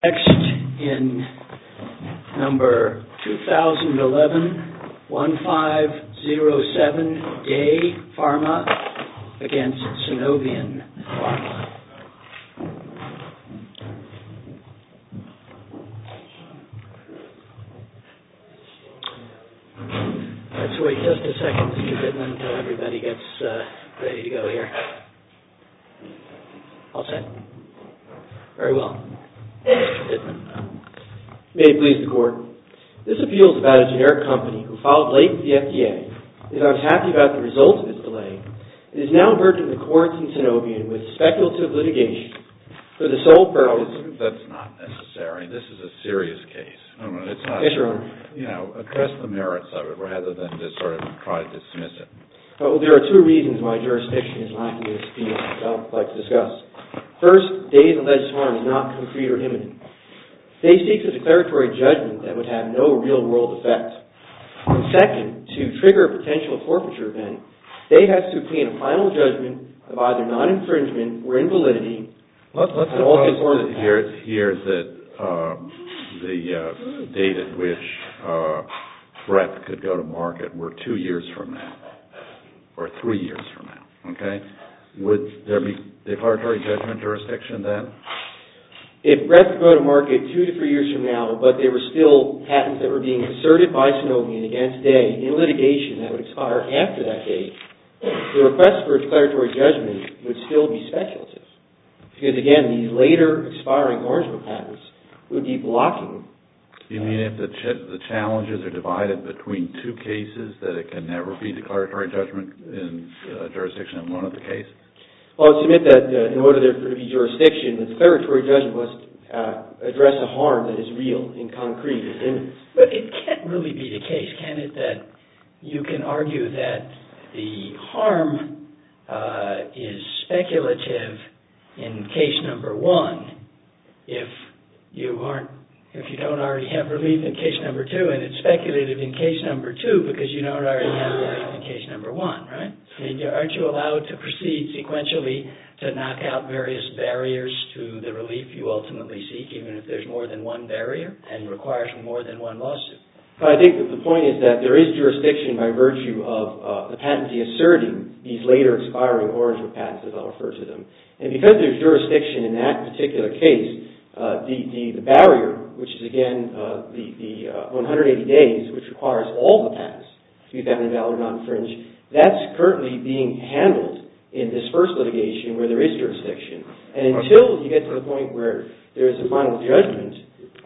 Next, in number 2011-1507, Day Pharma against Sunovion Pharma. Let's wait just a second, Mr. Bittman, until everybody gets ready to go here. All set? Very well. Mr. Bittman. May it please the Court. This appeal is about a generic company who filed late with the FDA, is unhappy about the results of its delay, and is now burdening the courts in Sunovion with speculative litigation for the sole purpose... No, that's not necessary. This is a serious case. It's not, yes, Your Honor. Address the merits of it rather than just sort of try to dismiss it. Well, there are two reasons why jurisdiction is lacking in this appeal that I would like to discuss. First, Day's alleged harm is not concrete or imminent. Day seeks a declaratory judgment that would have no real-world effect. And second, to trigger a potential forfeiture event, Day has to obtain a final judgment of either non-infringement or invalidity. Let's suppose here that the date at which Brett could go to market were 2 years from now, or 3 years from now, okay? Would there be declaratory judgment jurisdiction then? If Brett could go to market 2 to 3 years from now, but there were still patents that were being asserted by Sunovion against Day in litigation that would expire after that date, the request for a declaratory judgment would still be speculative. Because again, these later expiring Orangewood patents would be blocking. You mean if the challenges are divided between two cases, that it can never be declaratory judgment in jurisdiction in one of the cases? Well, I submit that in order there to be jurisdiction, the declaratory judgment must address a harm that is real and concrete and imminent. But it can't really be the case, can it, that you can argue that the harm is speculative in case number one if you don't already have relief in case number two, and it's speculative in case number two because you don't already have relief in case number one, right? I mean, aren't you allowed to proceed sequentially to knock out various barriers to the relief you ultimately seek, even if there's more than one barrier and requires more than one lawsuit? I think that the point is that there is jurisdiction by virtue of the patentee asserting these later expiring Orangewood patents, as I'll refer to them. And because there's jurisdiction in that particular case, the barrier, which is again the 180 days, which requires all the patents to be found invalid or not infringed, that's currently being handled in this first litigation where there is jurisdiction. And until you get to the point where there is a final judgment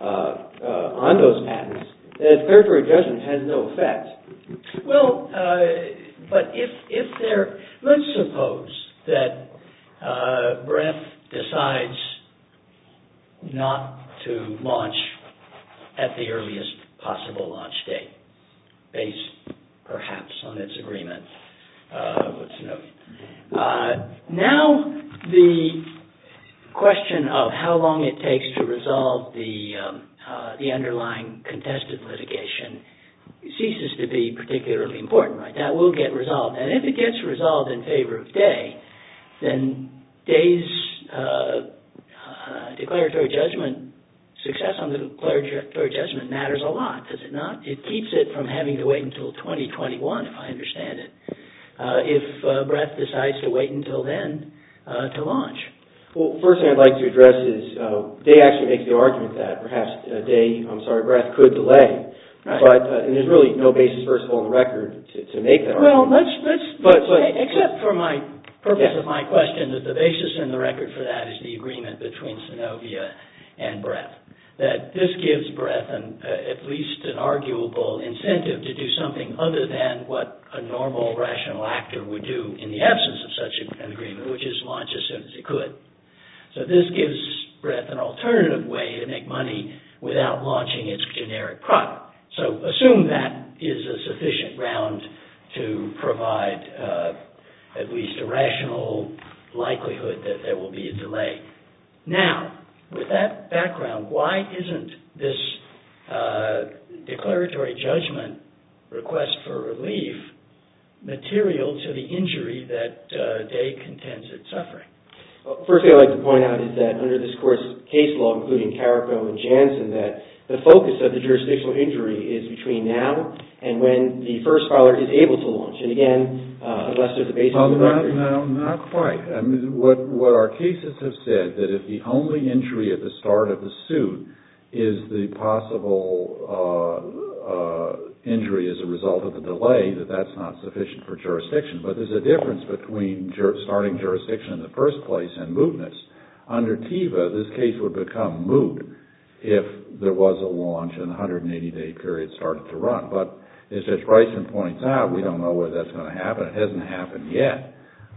on those patents, the declaratory judgment has no effect. Well, but if there, let's suppose that Brett decides not to launch at the earliest possible launch date, based perhaps on its agreement with Sunovion. Now the question of how long it takes to resolve the underlying contested litigation ceases to be particularly important, right? That will get resolved. And if it gets resolved in favor of Day, then Day's declaratory judgment, success on the declaratory judgment matters a lot, does it not? It keeps it from having to wait until 2021, if I understand it, if Brett decides to wait until then to launch. Well, first thing I'd like to address is Day actually makes the argument that perhaps Brett could delay. Right. But and there's really no basis, first of all, in the record to make that argument. Well, let's except for my purpose of my question, that the basis in the record for that is the agreement between Sunovion and Brett. That this gives Brett at least an arguable incentive to do something other than what a normal, rational actor would do in the absence of such an agreement, which is launch as soon as it could. So this gives Brett an alternative way to make money without launching its generic product. So assume that is a sufficient ground to provide at least a rational likelihood that there will be a delay. Now, with that background, why isn't this declaratory judgment request for relief material to the injury that Day contends it's suffering? First thing I'd like to point out is that under this court's case law, including Carrico and Jansen, that the focus of the jurisdictional injury is between now and when the first filer is able to launch. And again, unless there's a basis of the record. No, not quite. I mean, what our cases have said, that if the only injury at the start of the suit is the possible injury as a result of the delay, that's not sufficient for jurisdiction. But there's a difference between starting jurisdiction in the first place and mootness. Under TEVA, this case would become moot if there was a launch and the 180-day period started to run. But as Judge Bryson points out, we don't know whether that's going to happen. It hasn't happened yet.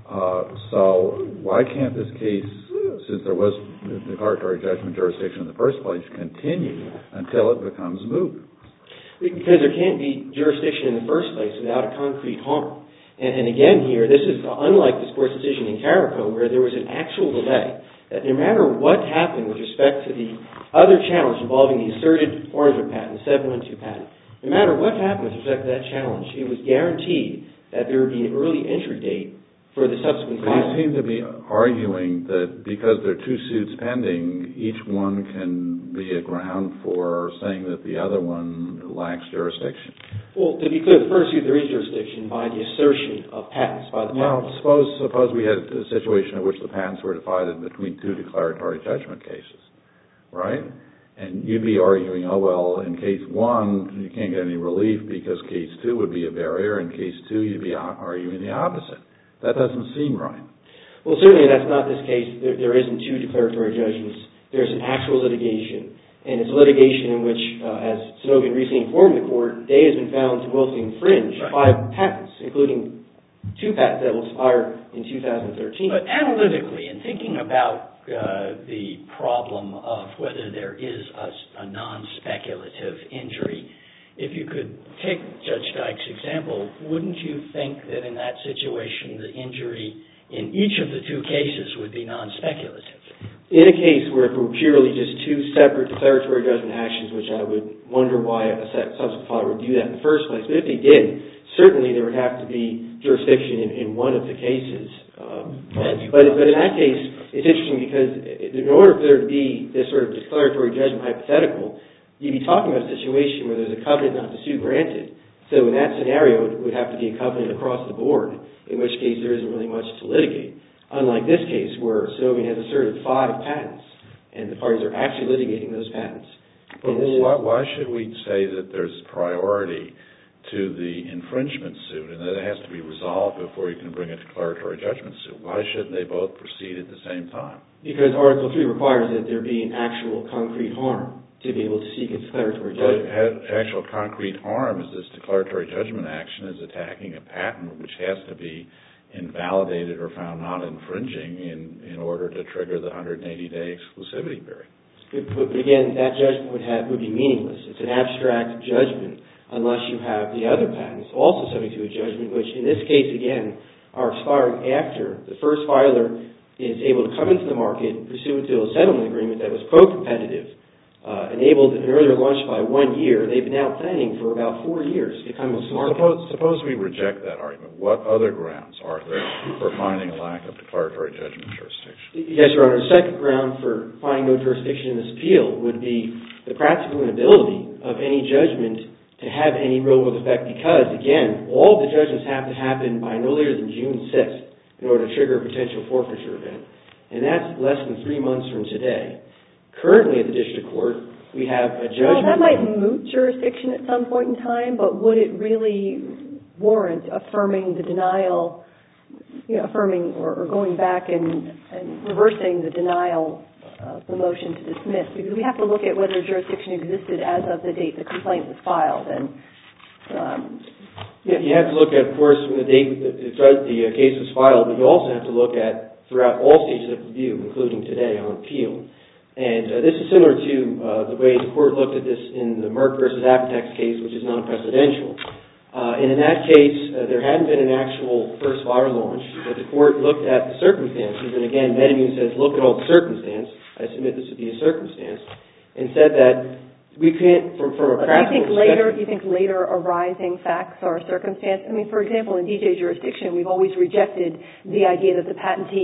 So why can't this case, since there was declaratory judgment jurisdiction in the first place, continue until it becomes moot? Because there can't be jurisdiction in the first place without a concrete harm. And again here, this is unlike this court's decision in Carrico, where there was an actual delay. That no matter what happened with respect to the other challenge involving the asserted Orangewood patent, the 712 patent, no matter what happened with respect to that challenge, it was guaranteed that there would be an early entry date for the subsequent filing. You seem to be arguing that because there are two suits pending, each one can be a ground for saying that the other one lacks jurisdiction. Well, to be clear, the first suit there is jurisdiction by the assertion of patents by the patent. Well, suppose we had a situation in which the patents were divided between two declaratory judgment cases, right? And you'd be arguing, oh, well, in case one, you can't get any relief because case two would be a barrier. In case two, you'd be arguing the opposite. That doesn't seem right. Well, certainly that's not this case. There isn't two declaratory judgments. There's an actual litigation. And it's litigation in which, as Sanogan recently informed the court, Day has been found to willfully infringe 5 patents, including 2 patents that will expire in 2013. But analytically, in thinking about the problem of whether there is a non-speculative injury, if you could take Judge Dyke's example, wouldn't you think that in that situation the injury in each of the two cases would be non-speculative? In a case where it were purely just 2 separate declaratory judgment actions, which I would wonder why a subsequent filer would do that in the first place, but if they did, certainly there would have to be jurisdiction in one of the cases. But in that case, it's interesting because in order for there to be this sort of declaratory judgment hypothetical, you'd be talking about a situation where there's a covenant not to sue granted. So in that scenario, it would have to be a covenant across the board, in which case there isn't really much to litigate. Unlike this case, where Sanogan has asserted 5 patents, and the parties are actually litigating those patents. Why should we say that there's priority to the infringement suit and that it has to be resolved before you can bring a declaratory judgment suit? Why shouldn't they both proceed at the same time? Because Article 3 requires that there be an actual concrete harm to be able to seek a declaratory judgment. Actual concrete harm is this declaratory judgment action is attacking a patent which has to be invalidated or found not infringing in order to trigger the 180-day exclusivity period. But again, that judgment would be meaningless. It's an abstract judgment unless you have the other patents also subject to a judgment, which in this case, again, are expiring after the first filer is able to come into the market pursuant to a settlement agreement that was pro-competitive, enabled an earlier launch by 1 year. They've been now planning for about 4 years to come into the market. Suppose we reject that argument. What other grounds are there for finding a lack of declaratory judgment jurisdiction? Yes, Your Honor. The second ground for finding no jurisdiction in this appeal would be the practical inability of any judgment to have any real-world effect because, again, all the judgments have to happen by no later than June 6th in order to trigger a potential forfeiture event. And that's less than 3 months from today. Currently at the district court, we have a judgment... Well, that might moot jurisdiction at some point in time, but would it really warrant affirming the denial, affirming or going back and reversing the denial of the motion to dismiss? Because we have to look at whether jurisdiction existed as of the date the complaint was filed. You have to look at, of course, when the date the case was filed, but you also have to look at throughout all stages of review, including today on appeal. And this is similar to the way the court looked at this in the Merck versus Apotex case, which is non-precedential. And in that case, there hadn't been an actual first filer launch, but the court looked at the circumstances. And again, MedImmune says, look at all the circumstance. I submit this would be a circumstance. And said that we can't, from a practical perspective... You think later arising facts are a circumstance? I mean, for example, in DJ jurisdiction, we've always rejected the idea that the patentee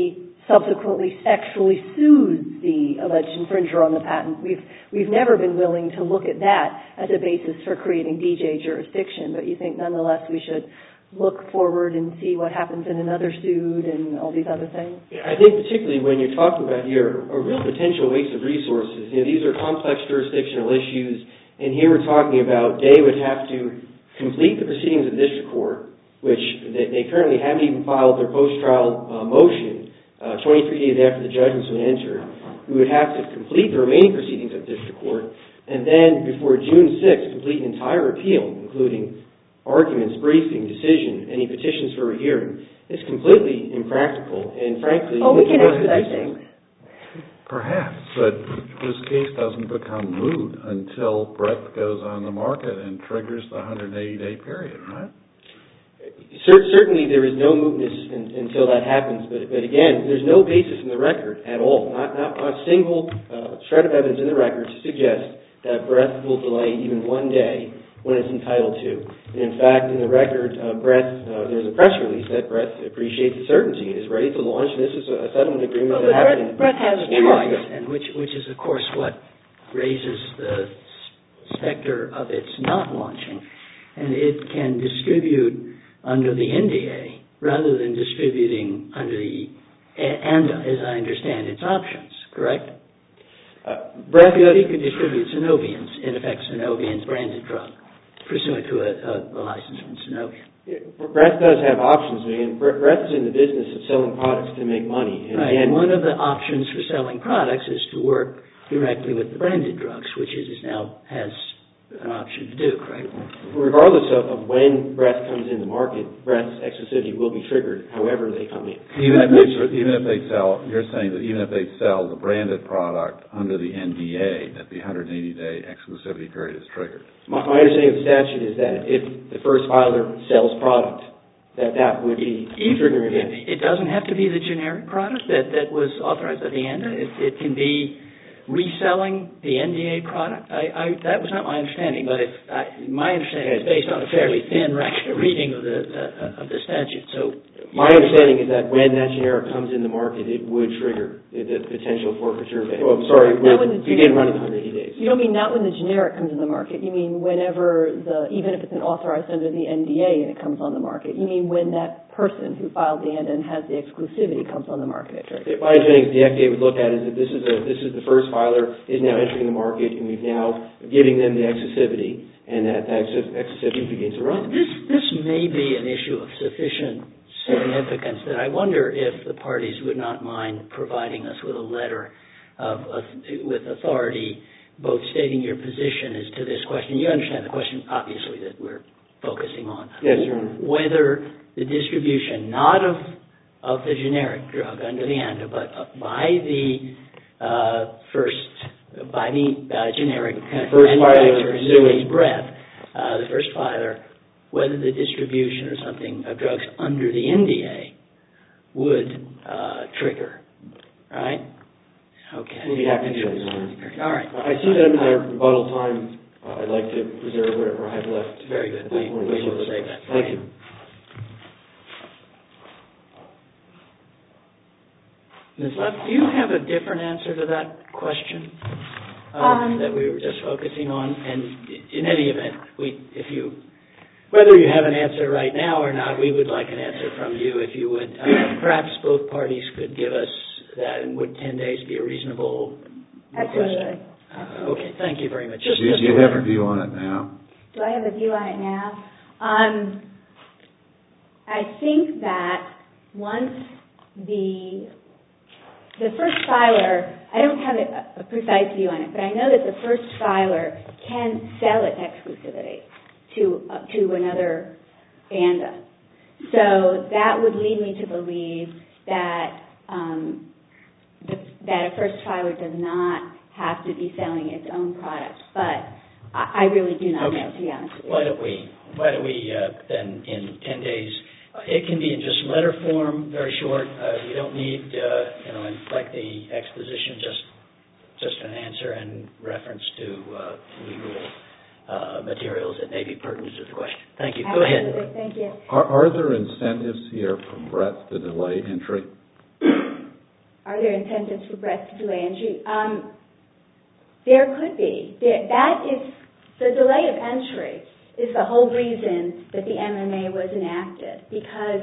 subsequently actually sues the alleged infringer on the patent. We've never been willing to look at that as a basis for creating DJ jurisdiction, but you think nonetheless we should look forward and see what happens in another suit and all these other things? I think particularly when you're talking about here a real potential waste of resources. These are complex jurisdictional issues, and here we're talking about they would have to complete the proceedings of the district court, which they currently haven't even filed their post-trial motion 23 days after the judgments were entered. We would have to complete the remaining proceedings of the district court, and then before June 6th, complete an entire appeal, including arguments, briefing, decision, any petitions for a hearing. It's completely impractical, and frankly... we can expedite things. Perhaps, but this case doesn't become moot until Brett goes on the market and triggers the 180-day period, right? Certainly there is no mootness until that happens, but again, there's no basis in the record at all, not a single shred of evidence in the record to suggest that Brett will delay even one day when it's entitled to. And in fact, in the record, there's a press release that Brett appreciates the certainty and is ready to launch, and this is a settlement agreement that happened. Brett has a choice, and which is, of course, what raises the specter of its not launching. And it can distribute under the NDA rather than distributing under the ANDA, as I understand its options, correct? He could distribute Synovians, in effect Synovian's branded drug, pursuant to a license from Synovian. Brett does have options. Brett's in the business of selling products to make money. And one of the options for selling products is to work directly with the branded drugs, which it now has an option to do, correct? Regardless of when Brett comes in the market, Brett's exclusivity will be triggered however they come in. Even if they sell, you're saying that even if they sell the branded product under the NDA, that the 180-day exclusivity period is triggered. My understanding of the statute is that if the first filer sells product, that would be a triggering event. It doesn't have to be the generic product that was authorized at the ANDA. It can be reselling the NDA product. That was not my understanding, but my understanding is based on a fairly thin reading of the statute. So my understanding is that when that generic comes in the market, it would trigger the potential forfeiture event. Oh, I'm sorry, begin running 180 days. You don't mean not when the generic comes in the market. You mean whenever even if it's an authorized under the NDA and it comes on the market. You mean when that person who filed the ANDA and has the exclusivity comes on the market. My understanding is the FDA would look at it as this is the first filer is now entering the market, and we've now giving them the exclusivity, and that exclusivity begins to run. This may be an issue of sufficient significance that I wonder if the parties would not mind providing us with a letter with authority, both stating your position as to this question. You understand the question, obviously, that we're focusing on. Yes, Your Honor. Whether the distribution, not of the generic drug under the ANDA, but by the generic manufacturer, in this case, Brett, the first filer, whether the distribution or something of drugs under the NDA would trigger, right? Okay. We'll be happy to do that, Your Honor. All right. I see that I'm in my rebuttal time. I'd like to preserve whatever I have left. Very good. We will save that. Thank you. Ms. Leff, do you have a different answer to that question that we were just focusing on? And in any event, whether you have an answer right now or not, we would like an answer from you if you would. Perhaps both parties could give us that, and would 10 days be a reasonable request? Absolutely. Okay, thank you very much. Do you have a view on it now? Do I have a view on it now? I think that once the first filer, I don't have a precise view on it, but I know that the first filer can sell its exclusivity to another ANDA. So that would lead me to believe that that a first filer does not have to be selling its own product. But I really do not know, to be honest with you. Why don't we then, in 10 days, it can be in just letter form, very short. You don't need, like the exposition, just an answer and reference to legal materials that may be pertinent to the question. Thank you. Go ahead. Absolutely. Thank you. Are there incentives here for Brett to delay entry? are there incentives for breadth to delay entry? There could be. The delay of entry is the whole reason that the MMA was enacted, because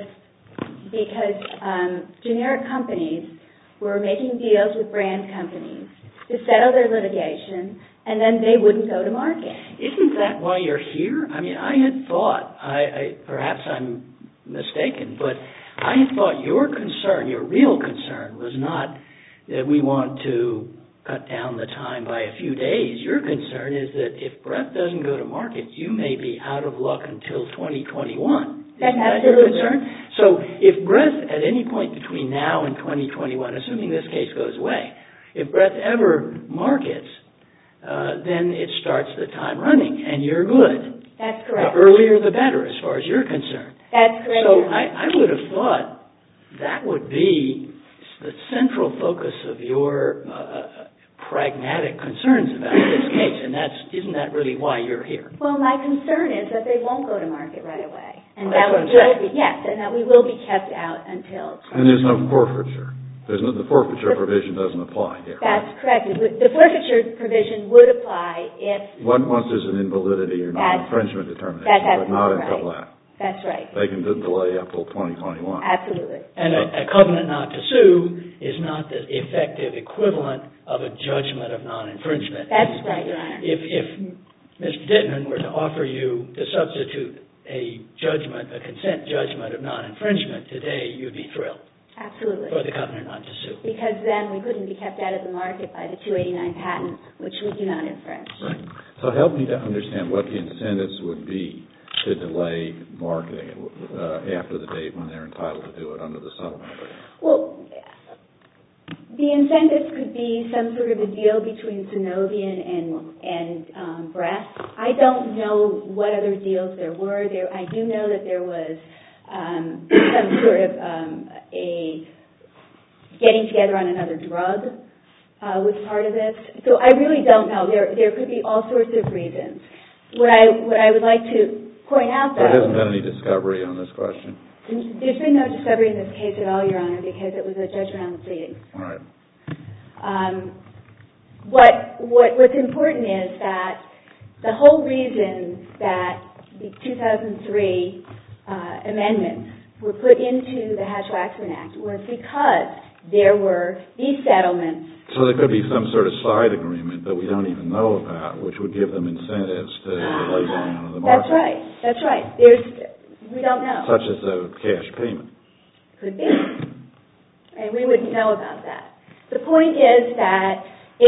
generic companies were making deals with brand companies to settle their litigation, and then they wouldn't go to market. Isn't that why you're here? I mean, I had thought, perhaps I'm mistaken, but I had thought your concern, your real concern, was not that we want to cut down the time by a few days. Your concern is that if Breath doesn't go to market, you may be out of luck until 2021. That's Isn't that your concern? So if Breath, at any point between now and 2021, assuming this case goes away, if Breath ever markets, then it starts the time running, and you're good. That's correct. The earlier the better, as far as you're concerned. That's correct. So I would have thought that would be the central focus of your pragmatic concerns about this case, and isn't that really why you're here? Well, my concern is that they won't go to market right away, and That's what I'm saying. and that we will be kept out until. And there's no forfeiture. The forfeiture provision doesn't apply here. That's correct. The forfeiture provision would apply if... Once there's an invalidity or non-infringement determination, but not until that. That's right. They can delay up till 2021. Absolutely. And a covenant not to sue is not the effective equivalent of a judgment of non-infringement. That's right, Your Honor. If Mr. Dittman were to offer you to substitute a consent judgment of non-infringement today, you'd be thrilled. Absolutely. For the covenant not to sue. Because then we couldn't be kept out of the market by the 289 patent, which we do not infringe. Right. So help me to understand what the incentives would be to delay marketing after the date when they're entitled to do it under the settlement agreement. Well, the incentives could be some sort of a deal between Synovian and Breath. I don't know what other deals there were. I do know that there was some sort of a getting together on another drug was part of this. So I really don't know. There could be all sorts of reasons. What I would like to point out, though... There hasn't been any discovery on this question? There's been no discovery in this case at all, Your Honor, because it was a judgment on the pleadings. All right. What's important is that the whole reason that the 2003 amendments were put into the Hatch-Waxman Act was because there were these settlements. So there could be some sort of side agreement that we don't even know about, which would give them incentives to delay going onto the market. That's right. We don't know. Such as a cash payment. Could be. And we wouldn't know about that. The point is that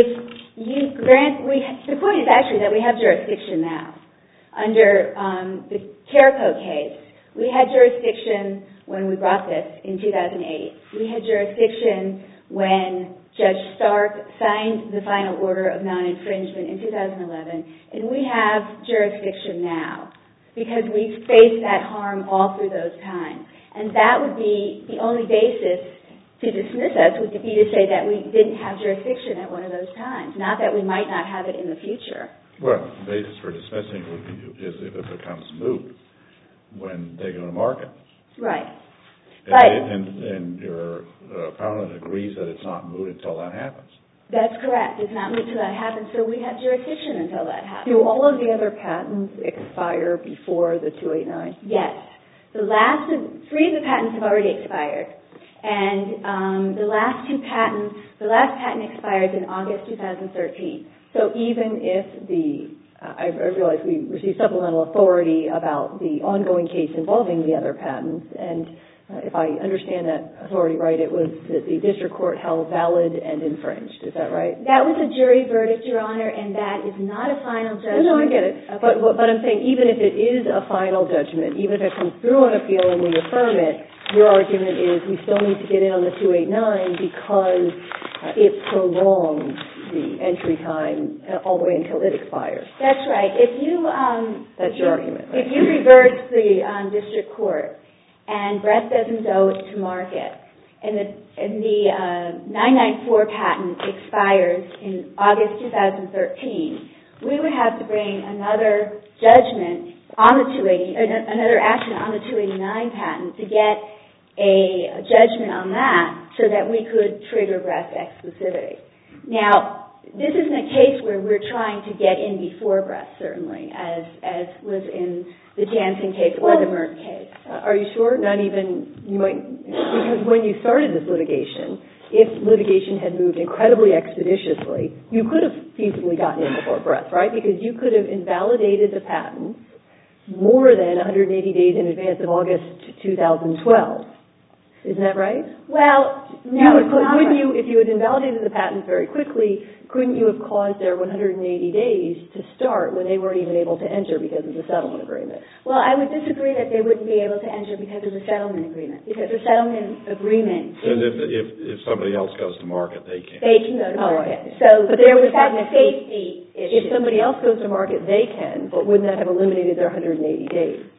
the point is actually that we have jurisdiction now. Under the Carrico case, we had jurisdiction when we brought this in 2008. We had jurisdiction when Judge Stark signed the final order of non-infringement in 2011. And we have jurisdiction now because we've faced that harm all through those times. And that would be the only basis to dismiss us, would be to say that we didn't have jurisdiction at one of those times, not that we might not have it in the future. Well, the basis for dismissing is if it becomes moot when they go to market. Right. And your opponent agrees that it's not moot until that happens. That's correct. It's not moot until that happens, so we have jurisdiction until that happens. Do all of the other patents expire before the 289? Yes. Three of the patents have already expired. And the last patent expires in August 2013. So even if I realize we received supplemental authority about the ongoing case involving the other patents, and if I understand that authority right, it was that the district court held valid and infringed. Is that right? That was a jury verdict, Your Honor, and that is not a final judgment. No, I get it. Okay. But I'm saying even if it is a final judgment, even if it comes through on appeal and we affirm it, your argument is we still need to get in on the 289 because it prolongs the entry time all the way until it expires. That's right. That's your argument, right? If you reverse the district court and Breath doesn't go to market, and the 994 patent expires in August 2013, we would have to bring another judgment on the another action on the 289 patent to get a judgment on that so that we could trigger breast exclusivity. Now, this isn't a case where we're trying to get in before breast, certainly, as was in the Janssen case or the Merck case. Are you sure? Not even, because when you started this litigation, if litigation had moved incredibly expeditiously, you could have feasibly gotten in before breast, right? Because you could have invalidated the patents more than 180 days in advance of August 2012. Isn't that right? Well, no, it's not right. If you had invalidated the patents very quickly, couldn't you have caused their 180 days to start when they weren't even able to enter because of the settlement agreement? Well, I would disagree that they wouldn't be able to enter because of the settlement agreement. Because the settlement agreement... Because if somebody else goes to market, they can. They can go to market. Right. So there was that safety issue. If somebody else goes to market, they can, but wouldn't that have eliminated their 180 days?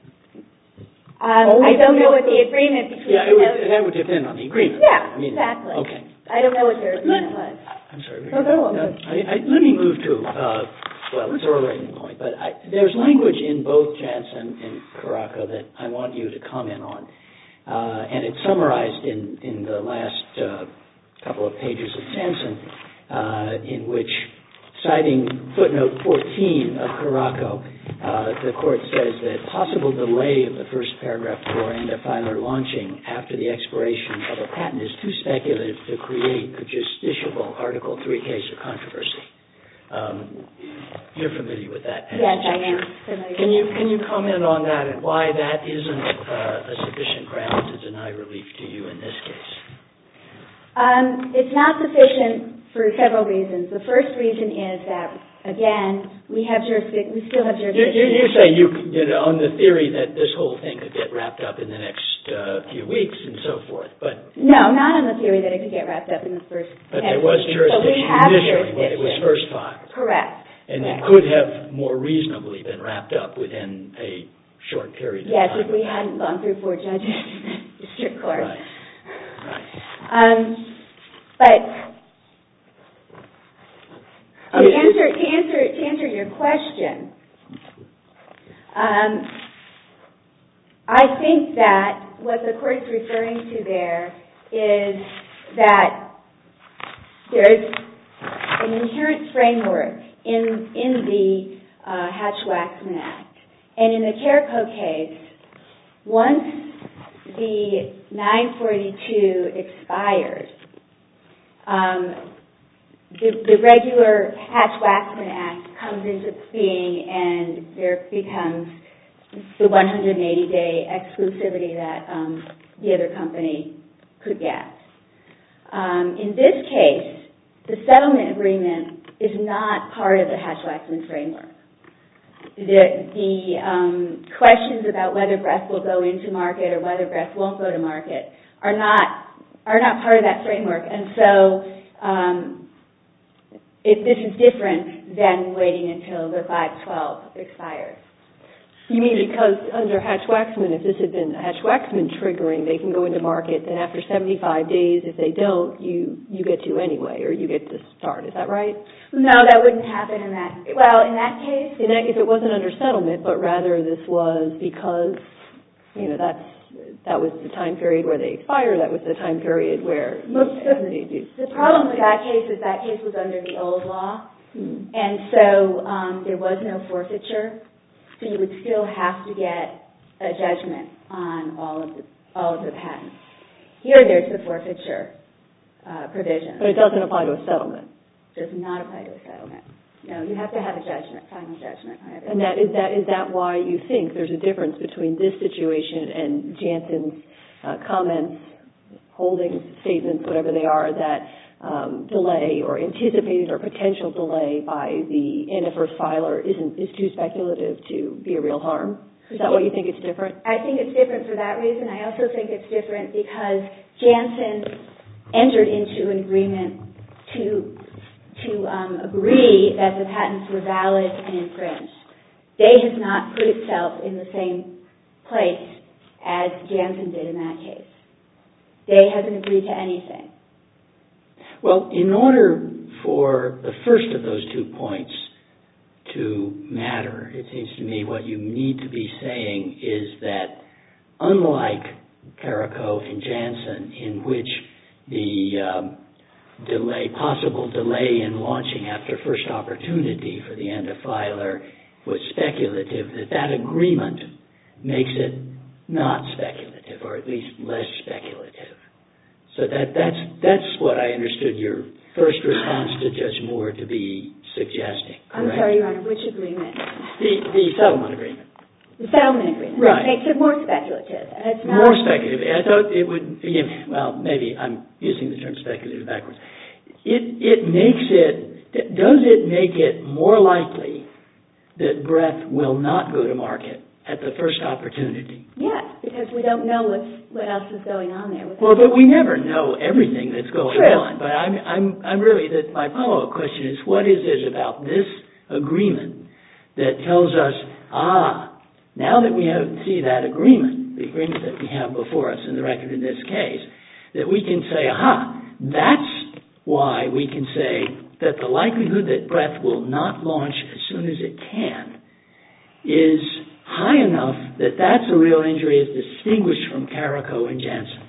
I don't know what the agreement between... Yeah, that would depend on the agreement. Yeah, exactly. Okay. I don't know what their agreement was. I'm sorry. No. Let me move to, it's a related point, but there's language in both Janssen and Caraco that I want you to comment on. And it's summarized in the last couple of pages of Janssen, in which, citing footnote 14 of Caraco, the court says that possible delay of the first paragraph for antifiler launching after the expiration of a patent is too speculative to create a justiciable Article 3 case of controversy. You're familiar with that? Yes, I am familiar. Can you comment on that and why that isn't a sufficient ground to deny relief to you in this case? It's not sufficient for several reasons. The first reason is that, again, we still have jurisdiction. You say on the theory that this whole thing could get wrapped up in the next few weeks and so forth, but... No, not on the theory that it could get wrapped up in the first... But there was jurisdiction initially when it was first filed. Correct. And it could have more reasonably been wrapped up within a short period of time. Yes, if we hadn't gone through 4 judges in the district court. Right. But to answer your question, I think that what the court is referring to there is that there's an inherent framework in the Hatch-Waxman Act. And in the Caraco case, once the 942 expired, the regular Hatch-Waxman Act comes into being and there becomes the 180-day exclusivity that the other company could get. In this case, the settlement agreement is not part of the Hatch-Waxman framework. The questions about whether breast will go into market or whether breast won't go to market are not part of that framework. And so this is different than waiting until the 512 expires. You mean because under Hatch-Waxman, if this had been Hatch-Waxman triggering, they can go into market, then after 75 days, if they don't, you get to anyway, or you get to start. Is that right? No, that wouldn't happen in that. Well, in that case, if it wasn't under settlement, but rather this was because that was the time period where they expire. That was the time period where the problem with that case was under the old law, and so there was no forfeiture. So you would still have to get a judgment on all of the patents. Here, there's the forfeiture provision. But it doesn't apply to a settlement. It does not apply to a settlement. No, you have to have a judgment, final judgment on everything. And is that why you think there's a difference between this situation and Janssen's comments, holdings, statements, whatever they are, that delay or anticipated or potential delay by the anti-first filer is too speculative to be a real harm? Is that why you think it's different? I think it's different for that reason. I also think it's different because Janssen entered into an agreement to agree that the patents were valid and infringed. Day has not put itself in the same place as Janssen did in that case. Day hasn't agreed to anything. Well, in order for the first of those 2 points to matter, it seems to me what you need to be saying is that unlike Caraco and Janssen, in which possible delay in launching after first opportunity for the end-of-filer was speculative, that agreement makes it not speculative, or at least less speculative. So that's what I understood your first response to Judge Moore to be suggesting, correct? I'm sorry, Your Honor, which agreement? The settlement agreement. The settlement agreement. Right. Makes it more speculative. And it's not more speculative. I thought it would be, well, maybe I'm using the term speculative backwards. Does it make it more likely that Breath will not go to market at the first opportunity? Yes, because we don't know what else is going on there. Well, but we never know everything that's going True. on. But I'm really, my follow-up question is, what is it about this agreement that tells us, now that we see that agreement, the agreement that we have before us in the record in this case, that we can say, that's why we can say that the likelihood that Breath will not launch as soon as it can is high enough that that's a real injury as distinguished from Carrico and Janssen.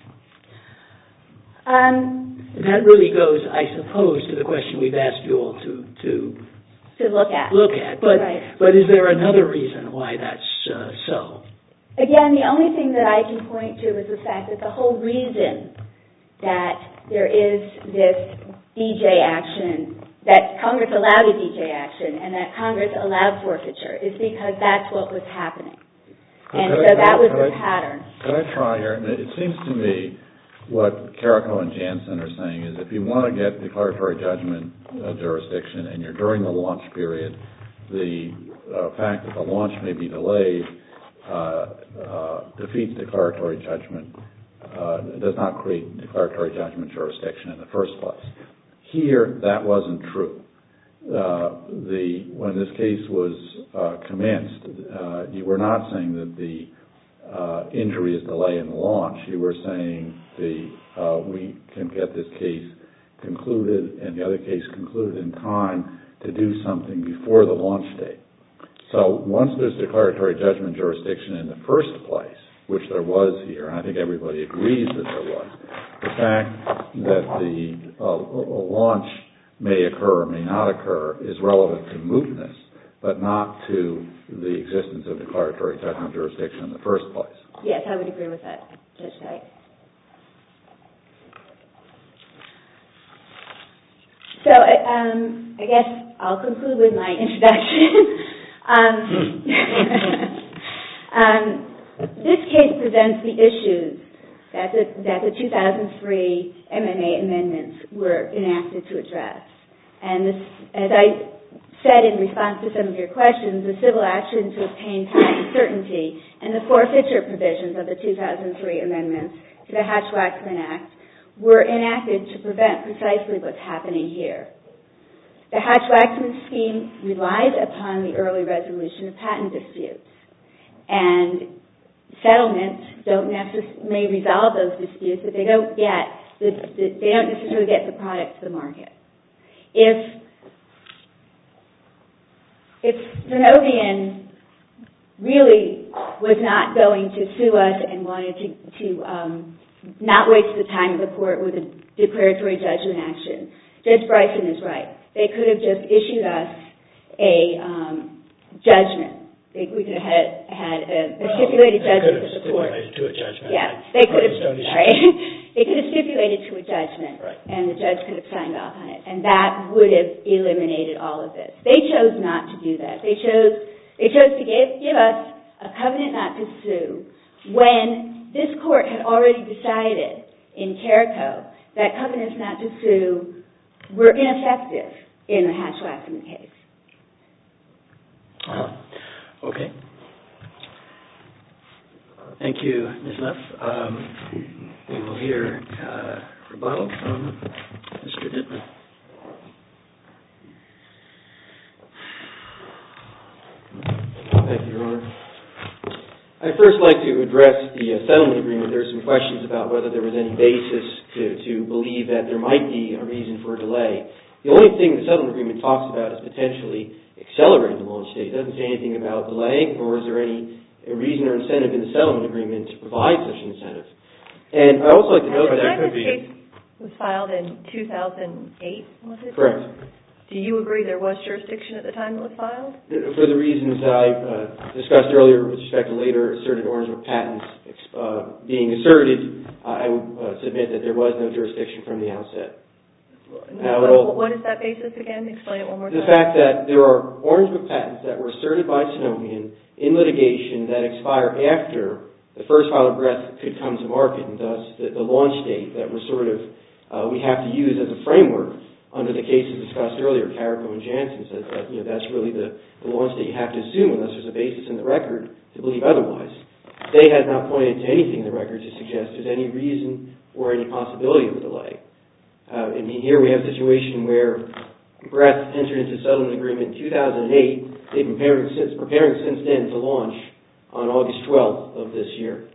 That really goes, I suppose, to the question we've asked you all to look at. But is there another reason why that's so? Again, the only thing that I can point to is the fact that the whole reason that there is this DJ action, that Congress allowed a DJ action, and that Congress allowed forfeiture, is because that's what was happening. That was the pattern. Could I try here? It seems to me what Carrico and Janssen are saying is if you want to get declaratory judgment jurisdiction and you're during the launch period, the fact that the launch may be delayed defeats declaratory judgment, does not create declaratory judgment jurisdiction in the first place. Here, that wasn't true. When this case was commenced, you were not saying that the injury is delay in the launch. You were saying we can get this case concluded and the other case concluded in time to do something before the launch date. So once there's declaratory judgment jurisdiction in the first place, which there was here, and I think everybody agrees that there was, the fact that the launch may occur or may not occur is relevant to mootness, but not to the existence of declaratory judgment jurisdiction in the first place. Yes, I would agree with that, Judge Dyke. So I guess I'll conclude with my introduction. This case presents the issues that the 2003 MMA amendments were enacted to address. And this, as I said in response to some of your questions, the civil action to obtain patent certainty and the forfeiture provisions of the 2003 amendments to the Hatch-Waxman Act were enacted to prevent precisely what's happening here. The Hatch-Waxman scheme relies upon the early resolution of patent disputes, and settlements may resolve those disputes, but they don't necessarily get the product to the market. If Synovian really was not going to sue us and wanted to not waste the time of the court with a declaratory judgment action, Judge Bryson is right. They could have just issued us a judgment. We could have had a stipulated judgment of the court. They could have stipulated to a judgment. Yeah, they could have. They could have stipulated to a judgment, and the judge could have signed off on it, and that would have eliminated all of this. They chose not to do that. They chose to give us a covenant not to sue when this court had already decided in Carrico that covenants not to sue were ineffective in the Hatch-Waxman case. Okay. Thank you, Ms. Leff. We will hear rebuttal from Mr. Dittman. Thank you, Your Honor. I'd first like to address the settlement agreement. There are some questions about whether there was any basis to believe that there might be a reason for a delay. The only thing the settlement agreement talks about is potentially accelerating the launch date. It doesn't say anything about delaying, nor is there any reason or incentive in the settlement agreement to provide such an incentive. And I also like to note that was filed in 2008, was it? Correct. Do you agree there was jurisdiction at the time it was filed? For the reasons I discussed earlier with respect to later asserted Orange Book patents being asserted, I would submit that there was no jurisdiction from the outset. What is that basis again? Explain it one more time. The fact that there are Orange Book patents that were asserted by Synovian in litigation that expire after the first file of breath could come to market, and thus the launch date that we're we have to use as a framework under the cases discussed earlier, Carrico and Janssen says that that's really the launch date you have to assume unless there's a basis in the record to believe otherwise. They has not pointed to anything in the record to suggest there's any reason or any possibility of a delay. Here we have a situation where Breath entered into a settlement agreement in 2008. They've been preparing since then to launch on August 12th of this year.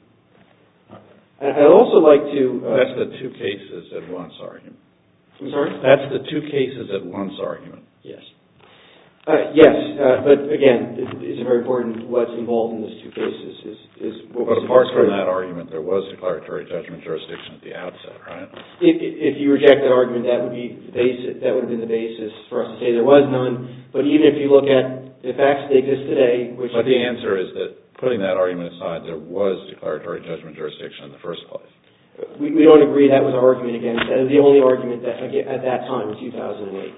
I'd also like to... That's the two cases at once argument. I'm sorry? That's the two cases at once argument. Yes. Yes, but again, it's very important what's involved in those two cases is what was... But apart from that argument, there was declaratory judgment jurisdiction at the outset, right? If you reject that argument, that would have been the basis for us to say there was none. But even if you look at the facts that exist today, which... But the answer is that putting that argument aside, there was declaratory judgment jurisdiction in the first place. We don't agree that was our argument against. That was the only argument that at that time in 2008.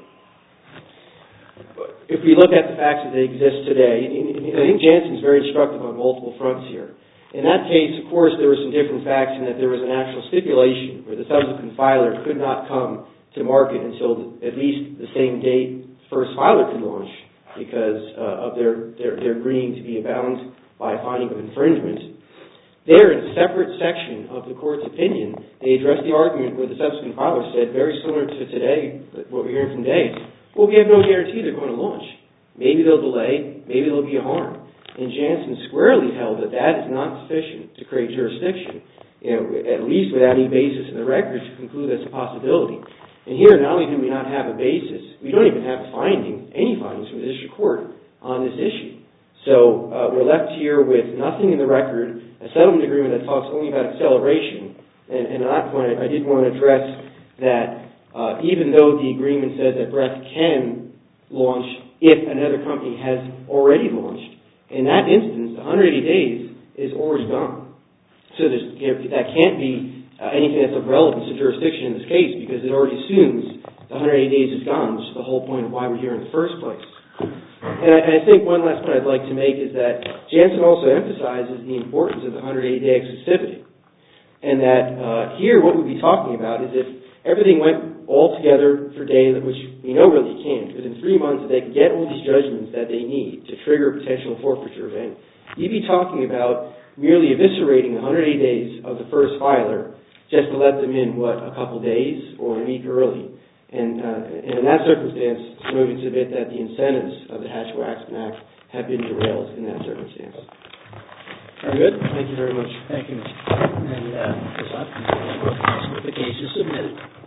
If we look at the facts that exist today, I think Janssen's very instructive on multiple fronts here. In that case, of course, there were some different facts in that there was an actual stipulation where the subsequent filer could not come to market until at least the same date the first filer could launch because of their agreeing to be bound by a finding of infringement. There, in a separate section of the court's opinion, they addressed the argument where the subsequent filer said, very similar to today, what we're hearing from today, well, we have no guarantee they're going to launch. Maybe they'll delay, maybe there'll be a harm. And Janssen squarely held that that is not sufficient to create jurisdiction, at least without any basis in the record to conclude that's a possibility. And here, not only do we not have a basis, we don't even have any findings from the district court on this issue. So we're left here with nothing in the record, a settlement agreement that talks only about acceleration. And I did want to address that even though the agreement says that Breath can launch if another company has already launched, in that instance, 180 days is already gone. So that can't be anything that's of relevance to jurisdiction in this case because it already assumes the 180 days is gone, which is the whole point of why we're here in the first place. And I think one last point I'd like to make is that Janssen also emphasizes the importance of the 180-day exclusivity. And that here what we'd be talking about is if everything went all together for days, which we know really can't, within 3 months if they could get all these judgments that they need to trigger a potential forfeiture event, you'd be talking about merely eviscerating the 180 days of the first filer just to let them in, a couple days or a week early. And in that circumstance, moving to submit that the incentives of the Hatch-Waxman Act have been derailed in that circumstance. Very good. Thank you very much. Thank you, Mr. Chairman. And the case is submitted.